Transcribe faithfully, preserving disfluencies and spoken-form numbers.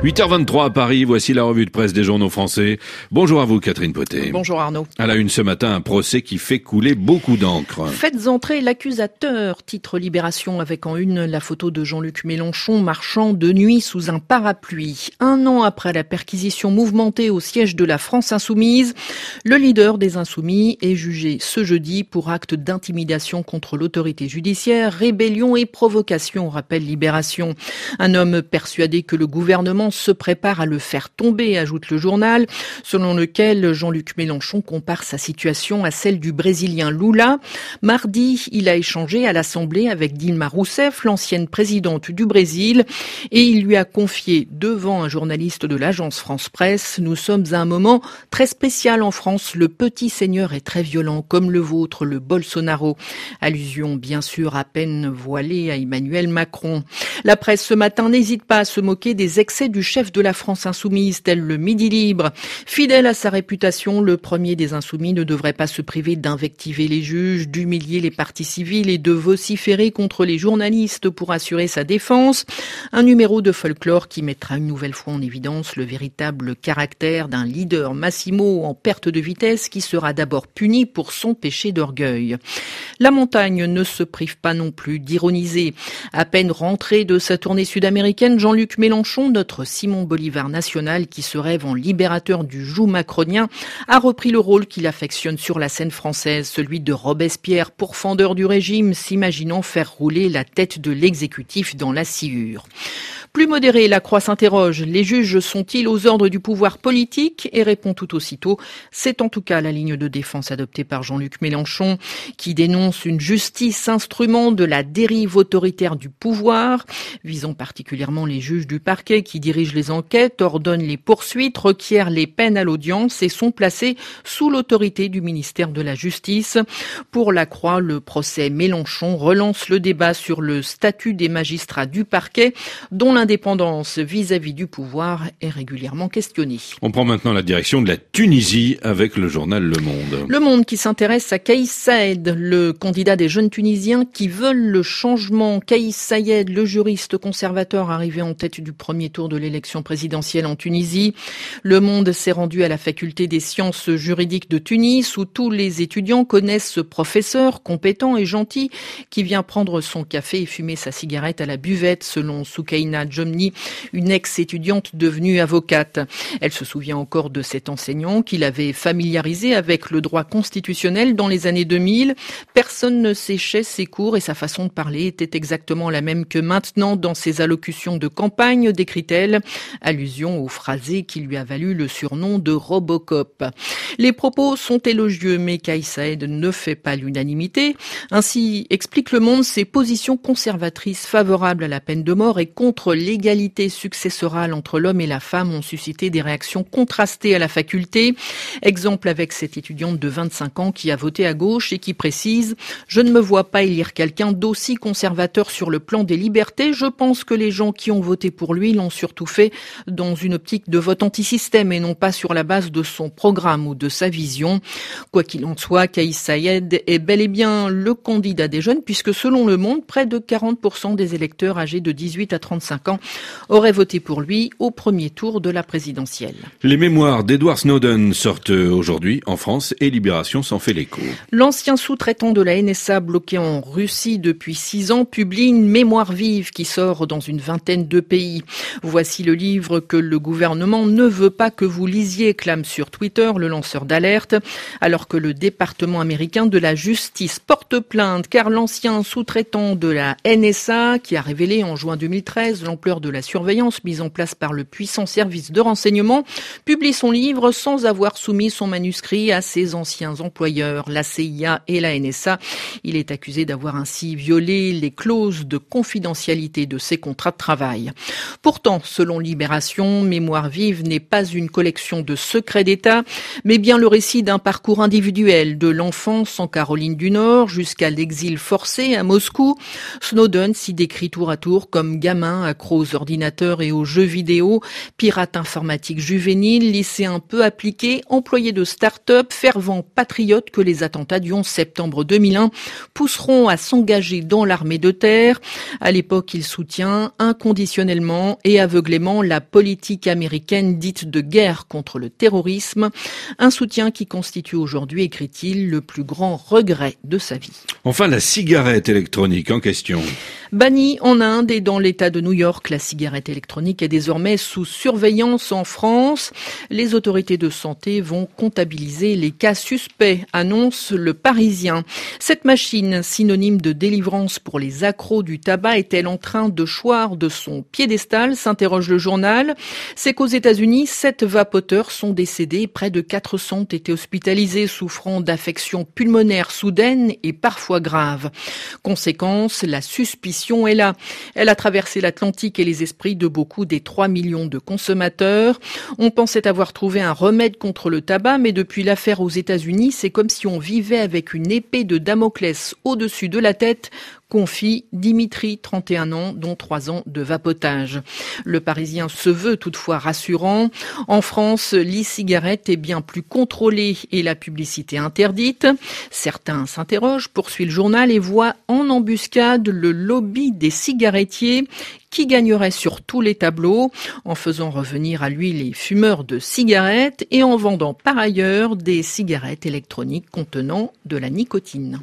huit heures vingt-trois à Paris, voici la revue de presse des journaux français. Bonjour à vous Catherine Potet. Bonjour Arnaud. À la une ce matin, un procès qui fait couler beaucoup d'encre. Faites entrer l'accusateur, titre Libération avec en une la photo de Jean-Luc Mélenchon marchant de nuit sous un parapluie. Un an après la perquisition mouvementée au siège de la France Insoumise, le leader des Insoumis est jugé ce jeudi pour acte d'intimidation contre l'autorité judiciaire, rébellion et provocation, rappelle Libération. Un homme persuadé que le gouvernement se prépare à le faire tomber, ajoute le journal, selon lequel Jean-Luc Mélenchon compare sa situation à celle du Brésilien Lula. Mardi, il a échangé à l'Assemblée avec Dilma Rousseff, l'ancienne présidente du Brésil, et il lui a confié devant un journaliste de l'agence France Presse « Nous sommes à un moment très spécial en France. Le petit seigneur est très violent, comme le vôtre, le Bolsonaro ». Allusion bien sûr à peine voilée à Emmanuel Macron. La presse ce matin n'hésite pas à se moquer des excès du chef de la France Insoumise, tel le Midi Libre. Fidèle à sa réputation, le premier des Insoumis ne devrait pas se priver d'invectiver les juges, d'humilier les parties civiles et de vociférer contre les journalistes pour assurer sa défense. Un numéro de folklore qui mettra une nouvelle fois en évidence le véritable caractère d'un leader Massimo en perte de vitesse qui sera d'abord puni pour son péché d'orgueil. La montagne ne se prive pas non plus d'ironiser. À peine rentré de sa tournée sud-américaine, Jean-Luc Mélenchon, notre Simon Bolivar national qui se rêve en libérateur du joug macronien, a repris le rôle qu'il affectionne sur la scène française, celui de Robespierre, pourfendeur du régime, s'imaginant faire rouler la tête de l'exécutif dans la sciure. Plus modéré, la Croix s'interroge. Les juges sont-ils aux ordres du pouvoir politique? Et répond tout aussitôt. C'est en tout cas la ligne de défense adoptée par Jean-Luc Mélenchon, qui dénonce une justice instrument de la dérive autoritaire du pouvoir, visant particulièrement les juges du parquet qui dirigent les enquêtes, ordonnent les poursuites, requièrent les peines à l'audience et sont placés sous l'autorité du ministère de la Justice. Pour la Croix, le procès Mélenchon relance le débat sur le statut des magistrats du parquet, dont l'indépendance vis-à-vis du pouvoir est régulièrement questionnée. On prend maintenant la direction de la Tunisie avec le journal Le Monde. Le Monde qui s'intéresse à Kaïs Saïed, le candidat des jeunes Tunisiens qui veulent le changement. Kaïs Saïed, le juriste conservateur arrivé en tête du premier tour de l'élection présidentielle en Tunisie. Le Monde s'est rendu à la faculté des sciences juridiques de Tunis où tous les étudiants connaissent ce professeur compétent et gentil qui vient prendre son café et fumer sa cigarette à la buvette, selon Soukaina Jomni, une ex-étudiante devenue avocate. Elle se souvient encore de cet enseignant qui l'avait familiarisé avec le droit constitutionnel dans les années deux mille. Personne ne séchait ses cours et sa façon de parler était exactement la même que maintenant dans ses allocutions de campagne, décrit-elle. Allusion au phrasé qui lui a valu le surnom de Robocop. Les propos sont élogieux, mais Kaïs Saïed ne fait pas l'unanimité. Ainsi explique Le Monde ses positions conservatrices favorables à la peine de mort et contre l'égalité successorale entre l'homme et la femme ont suscité des réactions contrastées à la faculté. Exemple avec cette étudiante de vingt-cinq ans qui a voté à gauche et qui précise « Je ne me vois pas élire quelqu'un d'aussi conservateur sur le plan des libertés. Je pense que les gens qui ont voté pour lui l'ont surtout fait dans une optique de vote anti-système et non pas sur la base de son programme ou de sa vision. » Quoi qu'il en soit, Kaïs Saïed est bel et bien le candidat des jeunes puisque selon Le Monde, près de quarante pour cent des électeurs âgés de dix-huit à trente-cinq ans auraient voté pour lui au premier tour de la présidentielle. Les mémoires d'Edward Snowden sortent aujourd'hui en France et Libération s'en fait l'écho. L'ancien sous-traitant de la N S A bloqué en Russie depuis six ans publie une mémoire vive qui sort dans une vingtaine de pays. Voici le livre que le gouvernement ne veut pas que vous lisiez, clame sur Twitter le lanceur d'alerte, alors que le département américain de la justice porte plainte car l'ancien sous-traitant de la N S A, qui a révélé en juin deux mille treize l'ampleur de la surveillance mise en place par le puissant service de renseignement, publie son livre sans avoir soumis son manuscrit à ses anciens employeurs, la C I A et la N S A. Il est accusé d'avoir ainsi violé les clauses de confidentialité de ses contrats de travail. Pourtant, selon Libération, Mémoire vive n'est pas une collection de secrets d'État, mais bien le récit d'un parcours individuel de l'enfance en Caroline du Nord jusqu'à l'exil forcé à Moscou. Snowden s'y décrit tour à tour comme gamin à accro aux ordinateurs et aux jeux vidéo, pirate informatique juvénile, lycéen peu appliqué, employé de start-up, fervent patriote que les attentats du onze septembre deux mille un pousseront à s'engager dans l'armée de terre. À l'époque, il soutient inconditionnellement et aveuglément la politique américaine dite de guerre contre le terrorisme. Un soutien qui constitue aujourd'hui, écrit-il, le plus grand regret de sa vie. Enfin, la cigarette électronique en question. Bannie en Inde et dans l'État de New York, la cigarette électronique est désormais sous surveillance en France. Les autorités de santé vont comptabiliser les cas suspects, annonce Le Parisien. Cette machine, synonyme de délivrance pour les accros du tabac, est-elle en train de choir de son piédestal, s'interroge le journal. C'est qu'aux États-Unis, sept vapoteurs sont décédés, près de quatre cents ont été hospitalisés, souffrant d'affections pulmonaires soudaines et parfois graves. Conséquence, la suspicion est là. Elle a traversé l'Atlantique et les esprits de beaucoup des trois millions de consommateurs. On pensait avoir trouvé un remède contre le tabac, mais depuis l'affaire aux États-Unis, c'est comme si on vivait avec une épée de Damoclès au-dessus de la tête, confie Dimitri, trente et un ans, dont trois ans de vapotage. Le Parisien se veut toutefois rassurant. En France, l'e-cigarette est bien plus contrôlée et la publicité interdite. Certains s'interrogent, poursuit le journal, et voient en embuscade le lobby des cigarettiers qui gagnerait sur tous les tableaux en faisant revenir à lui les fumeurs de cigarettes et en vendant par ailleurs des cigarettes électroniques contenant de la nicotine.